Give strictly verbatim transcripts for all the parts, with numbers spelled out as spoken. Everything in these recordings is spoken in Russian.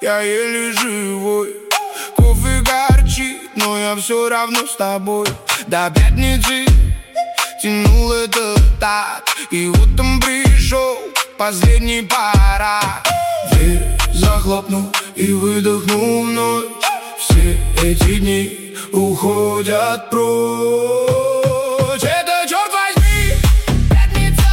я еле живой. Кофе горчит, но я все равно с тобой. До пятницы тянул это так, и вот он пришел, последний пора. Дверь захлопнул и выдохнул вновь. Все эти дни уходят прочь. Это, черт возьми, пятница,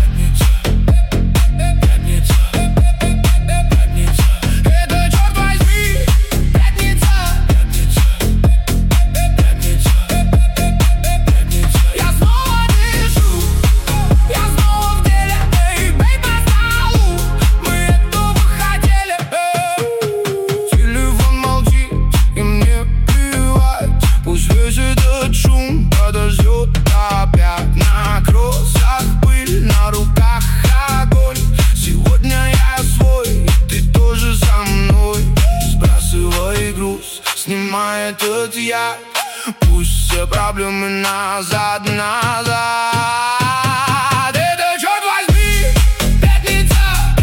пятница, пятница, пятница. Это, черт возьми, пятница, пятница, пятница, пятница. Я снова дышу, я снова в деле. Эй, бей по столу, мы этого хотели. Эй. Телефон молчит, и мне плевать. Пусть весь этот шум подождет опять. На кроссах пыль, на руках огонь. Сегодня я свой, ты тоже со мной. Сбрасывай груз, снимай этот яд. Пусть все проблемы назад, назад. Это, черт возьми, пятница,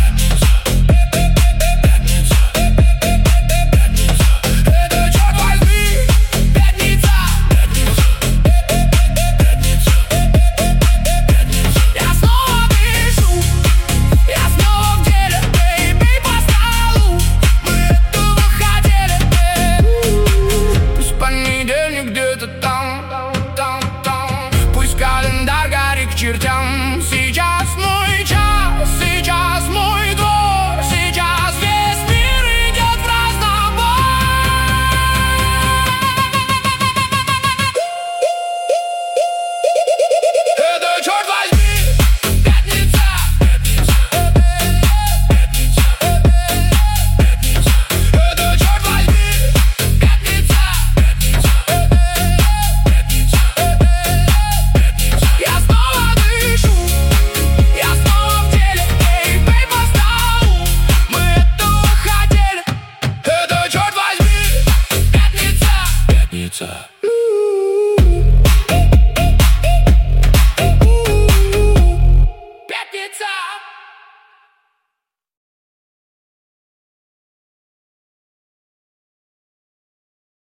пятница, пятница. Это, черт возьми, пятница, пятница, пятница, пятница. Я снова пишу, я снова в деле. Эй, бей по столу, мы этого хотели. Эй. Пусть понедельник где-то там, там, там. Пусть календарь горит к чертям. Сейчас мой час, сейчас мой двор. Сейчас весь мир идет в разнобой. Это, черт возьми, пятница, пятница, пятница, пятница. Это, черт возьми, пятница, пятница, пятница, пятница. Я снова дышу, я снова в деле. Эй, бей по столу, мы этого хотели. Это, черт возьми, пятница, пятница.